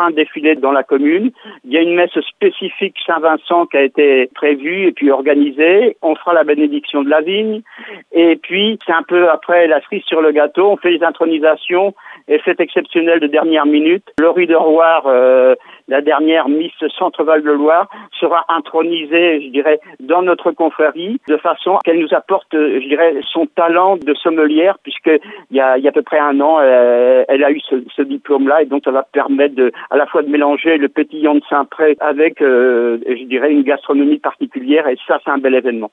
train de défiler dans la commune. Il y a une messe spécifique Saint-Vincent qui a été prévue et puis organisée. On fera la bénédiction de la vigne. Et puis, c'est un peu après la cerise sur le gâteau. On fait les intronisations et fête exceptionnelle de dernière minute. Laurie de Roire, la dernière Miss Centre-Val-de-Loire, sera intronisée, je dirais, dans notre confrérie, de façon qu'elle nous apporte, je dirais, son talent de sommelière, puisque il y a à peu près un an, elle a eu ce diplôme-là, et donc ça va permettre à la fois de mélanger le pétillant de Saint-Pré avec, je dirais, une gastronomie particulière, et ça, c'est un bel événement.